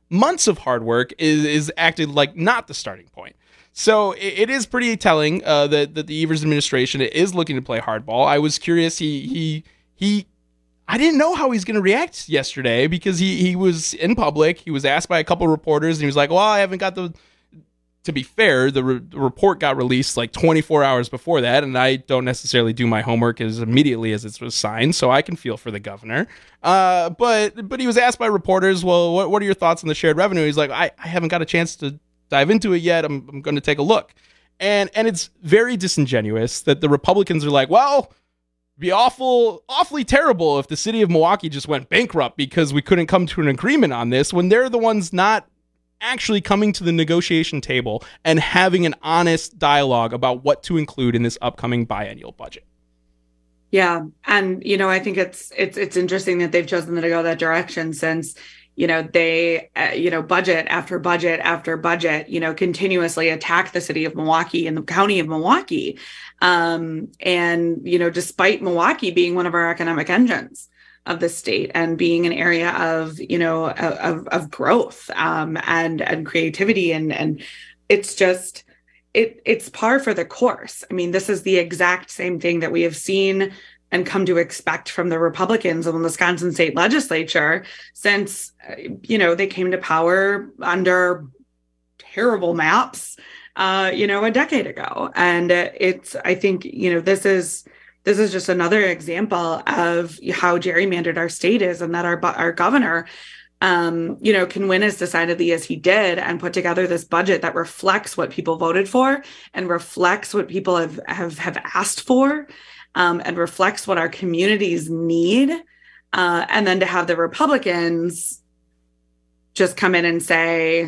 months of hard work is, is acted like not the starting point. So it, it is pretty telling uh, that, that the Evers administration is looking to play hardball. I was curious. He he he. I didn't know how he's going to react yesterday because he he was in public. He was asked by a couple of reporters, and he was like, "Well, I haven't got the." To be fair, the, re- the report got released like twenty-four hours before that, and I don't necessarily do my homework as immediately as it was signed, so I can feel for the governor. Uh, but but he was asked by reporters, well, what, what are your thoughts on the shared revenue? He's like, I, I haven't got a chance to dive into it yet. I'm, I'm going to take a look. And and it's very disingenuous that the Republicans are like, well, it'd be awful, awfully terrible if the city of Milwaukee just went bankrupt because we couldn't come to an agreement on this, when they're the ones not actually coming to the negotiation table and having an honest dialogue about what to include in this upcoming biennial budget. Yeah. And, you know, I think it's, it's, it's interesting that they've chosen to go that direction since, you know, they, uh, you know, budget after budget after budget, you know, continuously attack the city of Milwaukee and the county of Milwaukee. Um, and, you know, despite Milwaukee being one of our economic engines of the state and being an area of, you know, of, of growth um, and, and creativity. And, and it's just, it it's par for the course. I mean, this is the exact same thing that we have seen and come to expect from the Republicans in the Wisconsin state legislature since, you know, they came to power under terrible maps, uh, you know, a decade ago. And it's, I think, you know, this is, This is just another example of how gerrymandered our state is, and that our our governor, um, you know, can win as decidedly as he did and put together this budget that reflects what people voted for and reflects what people have have, have asked for um, and reflects what our communities need. Uh, and then to have the Republicans just come in and say,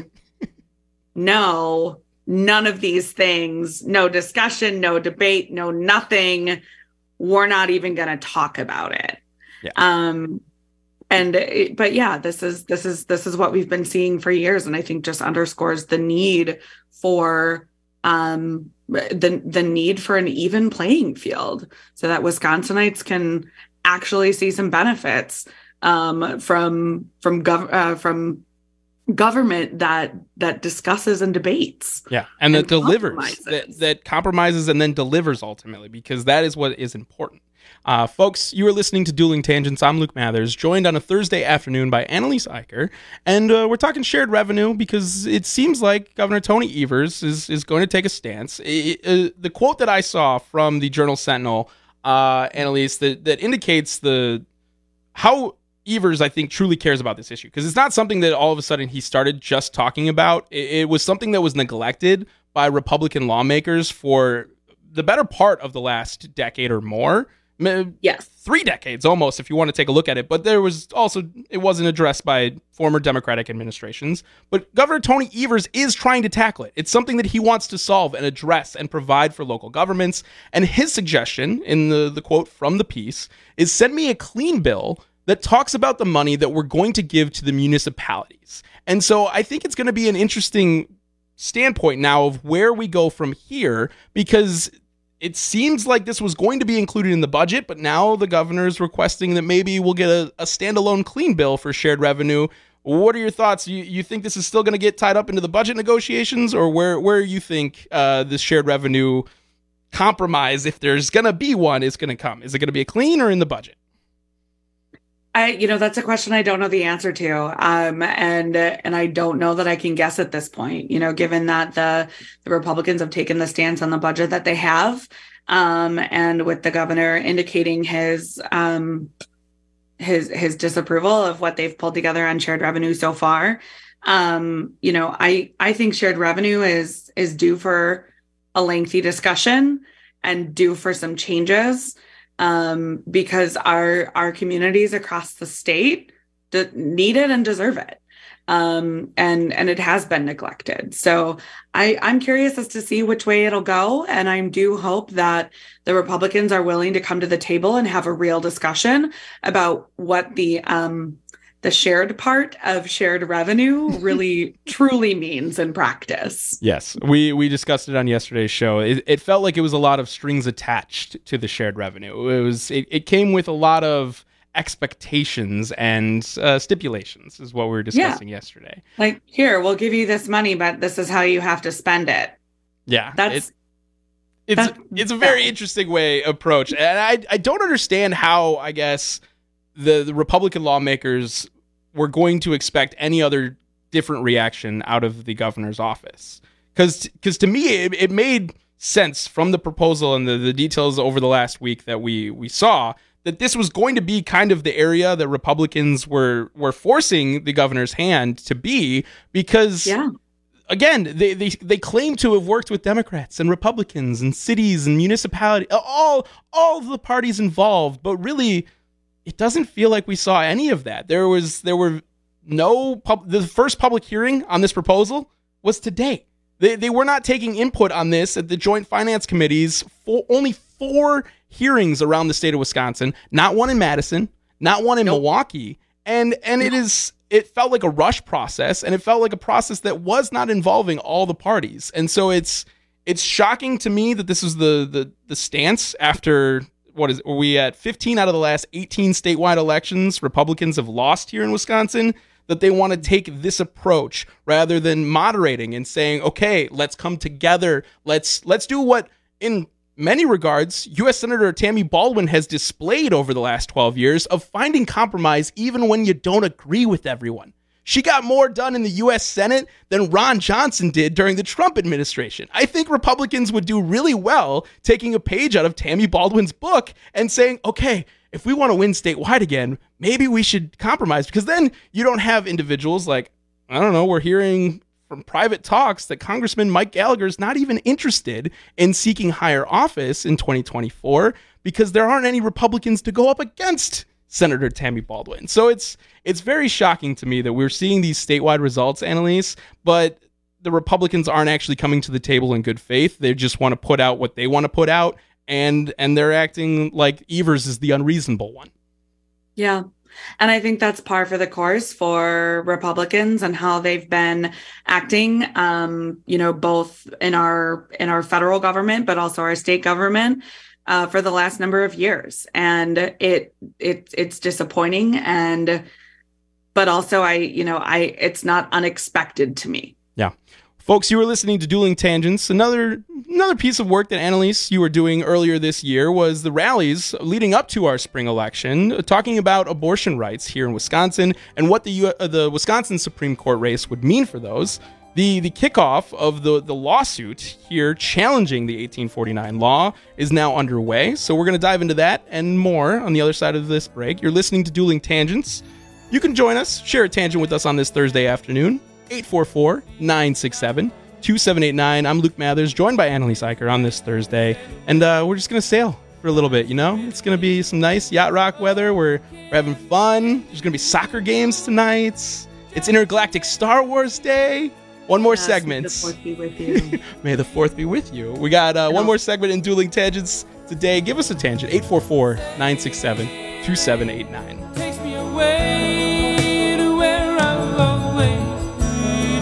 no, none of these things, no discussion, no debate, no nothing. We're not even going to talk about it. Yeah. Um, and, it, but yeah, this is, this is, this is what we've been seeing for years. And I think just underscores the need for, um, the, the need for an even playing field so that Wisconsinites can actually see some benefits, um, from, from gov, uh, from government that, that discusses and debates. Yeah. And that and delivers, that, that compromises and then delivers ultimately, because that is what is important. Uh, folks, you are listening to Dueling Tangents. I'm Luke Mathers, joined on a Thursday afternoon by Annalise Eicher. And uh, we're talking shared revenue because it seems like Governor Tony Evers is, is going to take a stance. It, uh, the quote that I saw from the Journal Sentinel, uh, Annalise, that, that indicates the how Evers, I think, truly cares about this issue, because it's not something that all of a sudden he started just talking about. It, it was something that was neglected by Republican lawmakers for the better part of the last decade or more. Yes. Three decades almost, if you want to take a look at it. But there was also, it wasn't addressed by former Democratic administrations. But Governor Tony Evers is trying to tackle it. It's something that he wants to solve and address and provide for local governments. And his suggestion in the, the quote from the piece is, send me a clean bill that talks about the money that we're going to give to the municipalities. And so I think it's going to be an interesting standpoint now of where we go from here, because it seems like this was going to be included in the budget, but now the governor's requesting that maybe we'll get a, a standalone clean bill for shared revenue. What are your thoughts? You you think this is still going to get tied up into the budget negotiations, or where, where you think uh, this shared revenue compromise, if there's going to be one, is going to come? Is it going to be a clean or in the budget? I, you know, that's a question I don't know the answer to. Um, and, uh, and I don't know that I can guess at this point, you know, given that the, the Republicans have taken the stance on the budget that they have, um, and with the governor indicating his, um, his, his disapproval of what they've pulled together on shared revenue so far. Um, you know, I, I think shared revenue is, is due for a lengthy discussion and due for some changes. Um, because our our communities across the state de- need it and deserve it, um, and and it has been neglected. So I, I'm curious as to see which way it'll go, and I do hope that the Republicans are willing to come to the table and have a real discussion about what the um, the shared part of shared revenue really truly means in practice. Yes, we we discussed it on yesterday's show. It, it felt like it was a lot of strings attached to the shared revenue. It was it, it came with a lot of expectations and uh, stipulations is what we were discussing yeah. yesterday. Like, here, we'll give you this money, but this is how you have to spend it. Yeah. That's... It, it's that's, it's a very interesting way approach. And I I don't understand how, I guess, the, the Republican lawmakers were going to expect any other different reaction out of the governor's office. Because because to me, it, it made sense from the proposal and the, the details over the last week that we, we saw that this was going to be kind of the area that Republicans were were forcing the governor's hand to be, because, yeah. again, they, they, they claim to have worked with Democrats and Republicans and cities and municipalities, all, all of the parties involved, but really, it doesn't feel like we saw any of that. There was there were no pub- the first public hearing on this proposal was today. They they were not taking input on this at the Joint Finance Committees. For only four hearings around the state of Wisconsin, not one in Madison, not one in nope. Milwaukee, and and it is it felt like a rush process, and it felt like a process that was not involving all the parties. And so it's it's shocking to me that this is the the the stance after. What is are we at fifteen out of the last eighteen statewide elections Republicans have lost here in Wisconsin, that they want to take this approach rather than moderating and saying, okay, let's come together. Let's let's do what in many regards U S Senator Tammy Baldwin has displayed over the last twelve years of finding compromise even when you don't agree with everyone. She got more done in the U S Senate than Ron Johnson did during the Trump administration. I think Republicans would do really well taking a page out of Tammy Baldwin's book and saying, okay, if we want to win statewide again, maybe we should compromise, because then you don't have individuals like, I don't know, we're hearing from private talks that Congressman Mike Gallagher is not even interested in seeking higher office in twenty twenty-four because there aren't any Republicans to go up against Senator Tammy Baldwin. So it's it's very shocking to me that we're seeing these statewide results, Annalise, but the Republicans aren't actually coming to the table in good faith. They just want to put out what they want to put out, and and they're acting like Evers is the unreasonable one. Yeah. And I think that's par for the course for Republicans and how they've been acting, um, you know, both in our in our federal government, but also our state government. Uh, for the last number of years, and it it it's disappointing, and but also I you know I it's not unexpected to me. Yeah, folks, you were listening to Dueling Tangents. Another another piece of work that Annalise you were doing earlier this year was the rallies leading up to our spring election, talking about abortion rights here in Wisconsin and what the U- uh, the Wisconsin Supreme Court race would mean for those. The the kickoff of the, the lawsuit here challenging the eighteen forty-nine law is now underway. So we're going to dive into that and more on the other side of this break. You're listening to Dueling Tangents. You can join us, share a tangent with us on this Thursday afternoon, eight four four, nine six seven, two seven eight nine. I'm Luke Mathers, joined by Annalise Eicher on this Thursday. And uh, we're just going to sail for a little bit, you know? It's going to be some nice yacht rock weather. We're, we're having fun. There's going to be soccer games tonight. It's Intergalactic Star Wars Day. One more yes, segment. May the fourth be with you. May the fourth be with you. We got uh, one more segment in Dueling Tangents today. Give us a tangent. eight four four, nine six seven, two seven eight nine. Takes me away to where I've always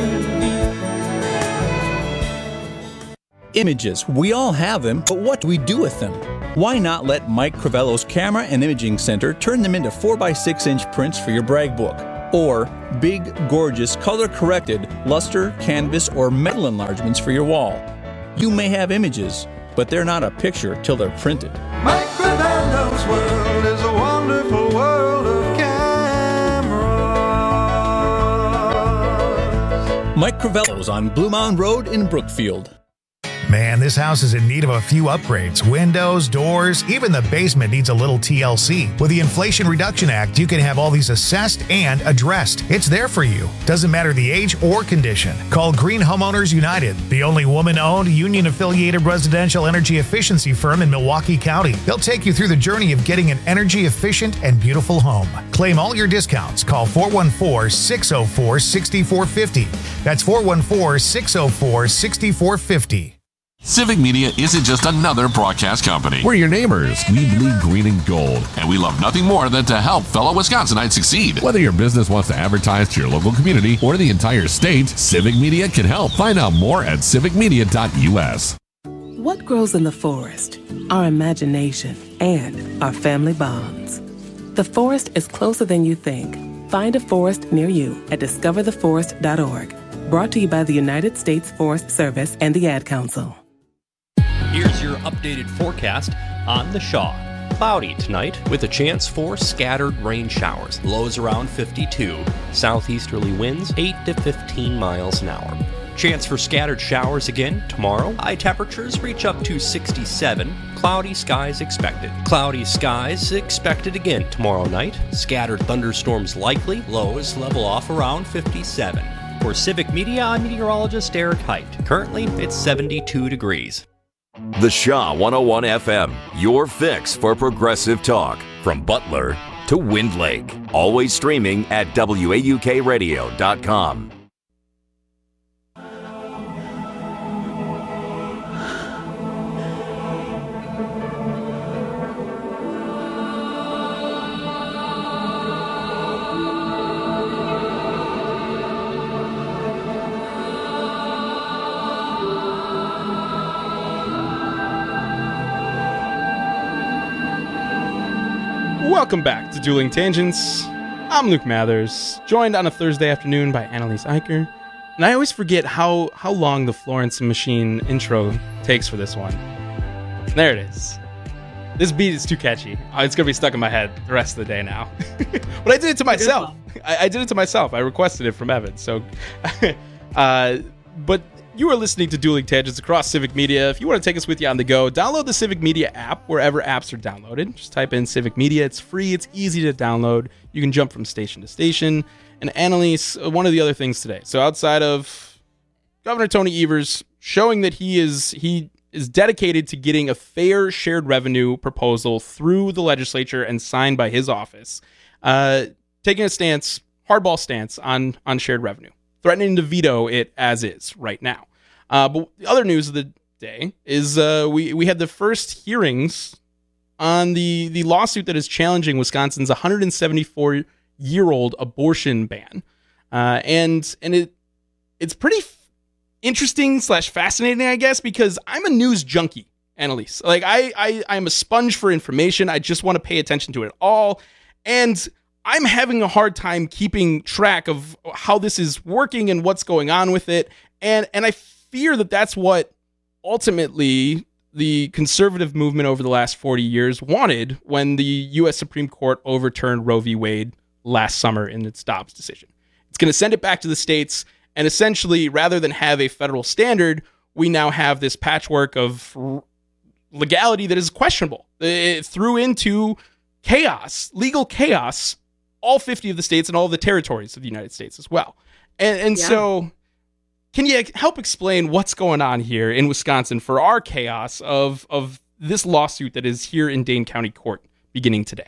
needed. Images. We all have them, but what do we do with them? Why not let Mike Crivello's Camera and Imaging Center turn them into four by six inch prints for your brag book? Or big, gorgeous, color-corrected luster, canvas, or metal enlargements for your wall. You may have images, but they're not a picture till they're printed. Mike Crivello's world is a wonderful world of cameras. Mike Crivello's on Blue Mound Road in Brookfield. Man, this house is in need of a few upgrades. Windows, doors, even the basement needs a little T L C. With the Inflation Reduction Act, you can have all these assessed and addressed. It's there for you. Doesn't matter the age or condition. Call Green Homeowners United, the only woman-owned, union-affiliated residential energy efficiency firm in Milwaukee County. They'll take you through the journey of getting an energy-efficient and beautiful home. Claim all your discounts. Call four one four, six oh four, six four five oh. That's four one four, six oh four, six four five oh. Civic Media isn't just another broadcast company. We're your neighbors. We bleed green and gold. And we love nothing more than to help fellow Wisconsinites succeed. Whether your business wants to advertise to your local community or the entire state, Civic Media can help. Find out more at civic media dot u s. What grows in the forest? Our imagination and our family bonds. The forest is closer than you think. Find a forest near you at discover the forest dot org. Brought to you by the United States Forest Service and the Ad Council. Here's your updated forecast on the Shaw. Cloudy tonight with a chance for scattered rain showers. Lows around fifty-two. Southeasterly winds eight to fifteen miles an hour. Chance for scattered showers again tomorrow. High temperatures reach up to sixty-seven. Cloudy skies expected. Cloudy skies expected again tomorrow night. Scattered thunderstorms likely. Lows level off around fifty-seven. For Civic Media, I'm meteorologist Eric Height. Currently, it's seventy-two degrees. The Shaw one oh one F M, your fix for progressive talk. From Butler to Wind Lake. Always streaming at W A U K radio dot com. Welcome back to Dueling Tangents. I'm Luke Mathers, joined on a Thursday afternoon by Annalise Eicher. And I always forget how, how long the Florence and Machine intro takes for this one. There it is. This beat is too catchy. Oh, it's going to be stuck in my head the rest of the day now. But I did it to myself. I, I did it to myself. I requested it from Evan. So, uh, but you are listening to Dueling Tangents across Civic Media. If you want to take us with you on the go, download the Civic Media app wherever apps are downloaded. Just type in Civic Media. It's free. It's easy to download. You can jump from station to station. And Annalise, one of the other things today. So outside of Governor Tony Evers showing that he is he is dedicated to getting a fair shared revenue proposal through the legislature and signed by his office, uh, taking a stance, hardball stance on on shared revenue, threatening to veto it as is right now. Uh, but the other news of the day is uh, we, we had the first hearings on the, the lawsuit that is challenging Wisconsin's one hundred seventy-four-year-old abortion ban. Uh, and and it it's pretty f- interesting slash fascinating, I guess, because I'm a news junkie, Annalise. Like, I, I, I'm a sponge for information. I just want to pay attention to it all. And I'm having a hard time keeping track of how this is working and what's going on with it. And and I fear that that's what ultimately the conservative movement over the last forty years wanted when the U S Supreme Court overturned Roe v. Wade last summer in its Dobbs decision. It's going to send it back to the states, and essentially, rather than have a federal standard, we now have this patchwork of legality that is questionable. It threw into chaos, legal chaos, all fifty of the states and all of the territories of the United States as well. And, and yeah. so can you help explain what's going on here in Wisconsin for our chaos of, of this lawsuit that is here in Dane County Court beginning today?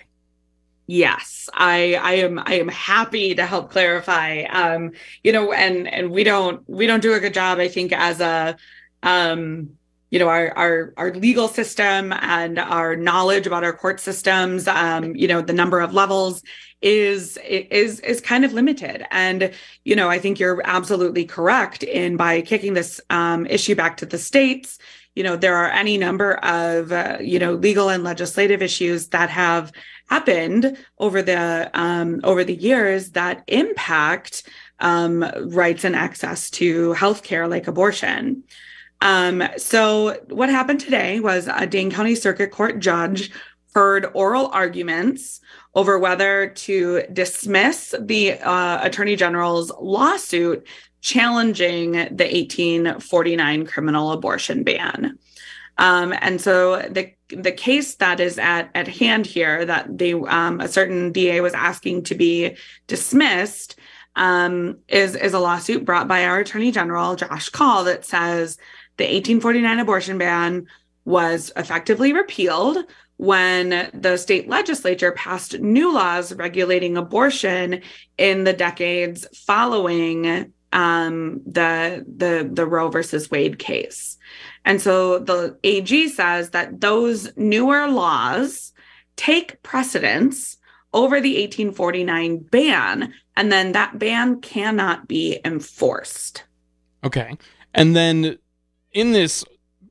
Yes, I, I am. I am happy to help clarify. Um, you know, and and we don't we don't do a good job, I think, as a um, you know, our our our legal system and our knowledge about our court systems. Um, you know, the number of levels is is is kind of limited. And, you know, I think you're absolutely correct in by kicking this um, issue back to the states. You know, there are any number of, uh, you know, legal and legislative issues that have happened over the um, over the years that impact um, rights and access to healthcare, like abortion. Um, so what happened today was a Dane County Circuit Court judge heard oral arguments over whether to dismiss the uh, Attorney General's lawsuit challenging the eighteen forty-nine criminal abortion ban. Um, and so the the case that is at, at hand here, that they um, a certain D A was asking to be dismissed, um, is, is a lawsuit brought by our Attorney General, Josh Kaul, that says the eighteen forty-nine abortion ban was effectively repealed when the state legislature passed new laws regulating abortion in the decades following um, the, the, the Roe versus Wade case. And so the A G says that those newer laws take precedence over the eighteen forty-nine ban, and then that ban cannot be enforced. Okay. And then in this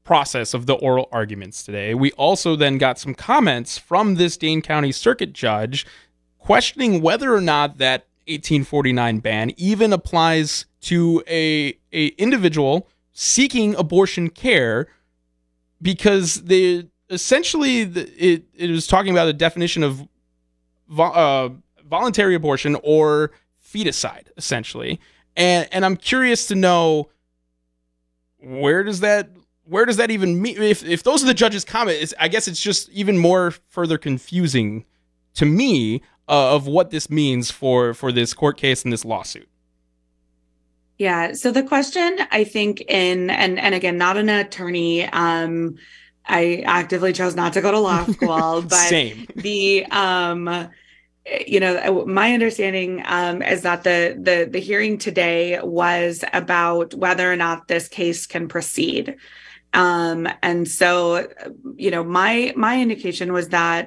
process of the oral arguments today, we also then got some comments from this Dane County Circuit judge questioning whether or not that eighteen forty-nine ban even applies to a, a individual seeking abortion care, because they essentially it, it was talking about the definition of vo- uh, voluntary abortion or feticide, essentially. And and I'm curious to know, where does that where does that even mean? If if those are the judge's comments, I guess it's just even more further confusing to me uh, of what this means for for this court case and this lawsuit. Yeah. So the question, I think, in and and again, not an attorney. Um, I actively chose not to go to law school, but Same. the um, you know, my understanding um, is that the the the hearing today was about whether or not this case can proceed. Um, and so, you know, my my indication was that,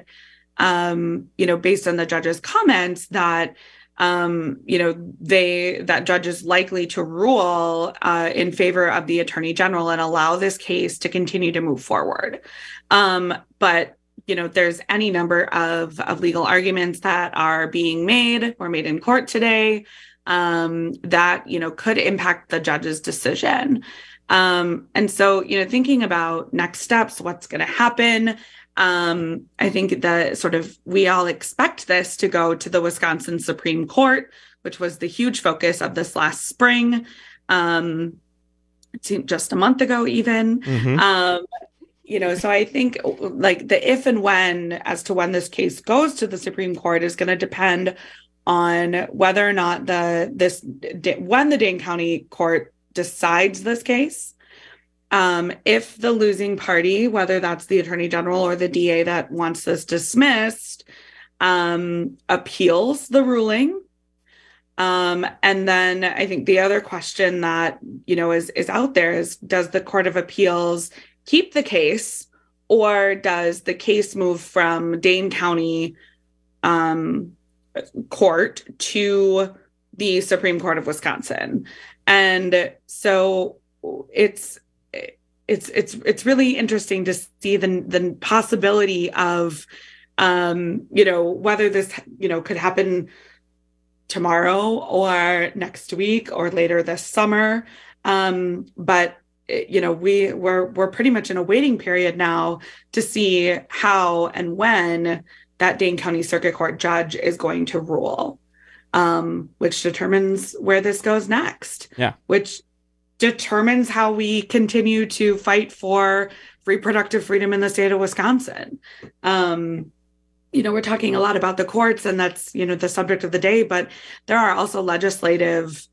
um, you know, based on the judge's comments, that um, you know, they that judge is likely to rule uh, in favor of the attorney general and allow this case to continue to move forward. Um, but you know, there's any number of of legal arguments that are being made or made in court today um, that you know could impact the judge's decision. Um, and so, you know, thinking about next steps, what's going to happen. Um, I think that sort of we all expect this to go to the Wisconsin Supreme Court, which was the huge focus of this last spring, um, it seemed just a month ago even. Mm-hmm. Um, you know, so I think like the if and when as to when this case goes to the Supreme Court is going to depend on whether or not the this when the Dane County Court decides this case. Um, if the losing party, whether that's the attorney general or the D A that wants this dismissed, um, appeals the ruling. Um, and then I think the other question that, you know, is, is out there is, does the Court of Appeals keep the case, or does the case move from Dane County um, Court to the Supreme Court of Wisconsin? And so it's, It's it's it's really interesting to see the the possibility of, um, you know, whether this you know could happen tomorrow or next week or later this summer. Um, but you know, we we're we're pretty much in a waiting period now to see how and when that Dane County Circuit Court judge is going to rule, um, which determines where this goes next. Yeah. Which determines how we continue to fight for reproductive freedom in the state of Wisconsin. Um, you know, we're talking a lot about the courts, and that's, you know, the subject of the day, but there are also legislative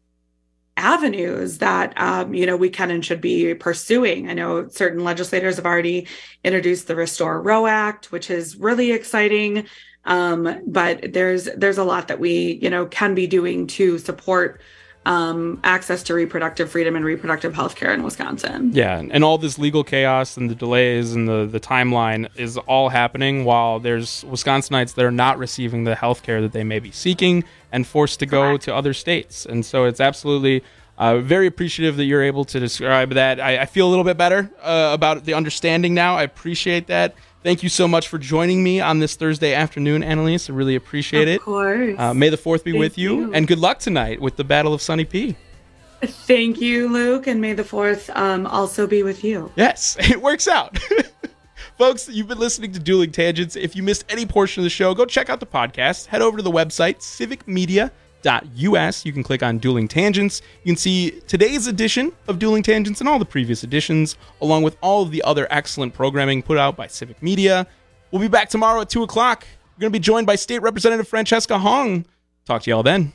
avenues that, um, you know, we can and should be pursuing. I know certain legislators have already introduced the Restore Roe Act, which is really exciting. Um, but there's, there's a lot that we, you know, can be doing to support Um, access to reproductive freedom and reproductive health care in Wisconsin. Yeah, and all this legal chaos and the delays and the, the timeline is all happening while there's Wisconsinites that are not receiving the health care that they may be seeking and forced to go to other states. And so it's absolutely uh, very appreciative that you're able to describe that. I, I feel a little bit better uh, about the understanding now. I appreciate that. Thank you so much for joining me on this Thursday afternoon, Annalise. I really appreciate it. Of course. Uh, may the fourth be Thank with you, you. and good luck tonight with the Battle of Sunny P. Thank you, Luke, and may the fourth um, also be with you. Yes, it works out. Folks, you've been listening to Dueling Tangents. If you missed any portion of the show, go check out the podcast. Head over to the website, civic media dot u s. You can click on Dueling Tangents. You can see today's edition of Dueling Tangents and all the previous editions, along with all of the other excellent programming put out by Civic Media. We'll be back tomorrow at two o'clock. We're going to be joined by State Representative Francesca Hong. Talk to y'all then.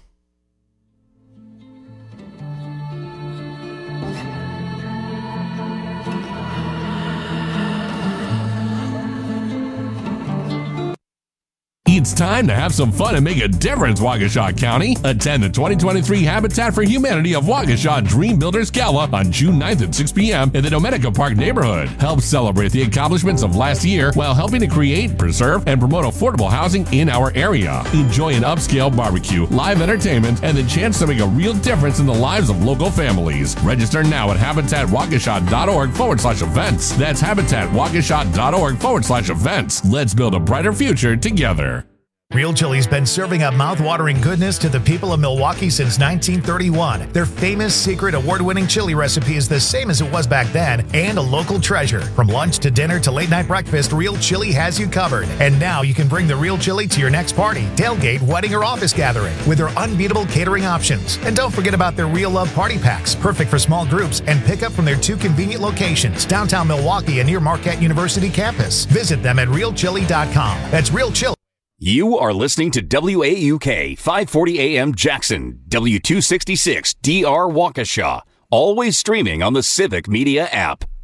It's time to have some fun and make a difference, Waukesha County. Attend the twenty twenty-three Habitat for Humanity of Waukesha Dream Builders Gala on June ninth at six p.m. in the Dominica Park neighborhood. Help celebrate the accomplishments of last year while helping to create, preserve, and promote affordable housing in our area. Enjoy an upscale barbecue, live entertainment, and the chance to make a real difference in the lives of local families. Register now at habitatwaukesha.org forward slash events. That's habitatwaukesha.org forward slash events. Let's build a brighter future together. Real Chili's been serving up mouth-watering goodness to the people of Milwaukee since nineteen thirty-one. Their famous secret award-winning chili recipe is the same as it was back then and a local treasure. From lunch to dinner to late-night breakfast, Real Chili has you covered. And now you can bring the Real Chili to your next party, tailgate, wedding, or office gathering with their unbeatable catering options. And don't forget about their Real Love Party Packs, perfect for small groups and pick up from their two convenient locations, downtown Milwaukee and near Marquette University campus. Visit them at real chili dot com. That's Real Chili. You are listening to W A U K five forty A M Jackson, W two sixty-six D R Waukesha, always streaming on the Civic Media app.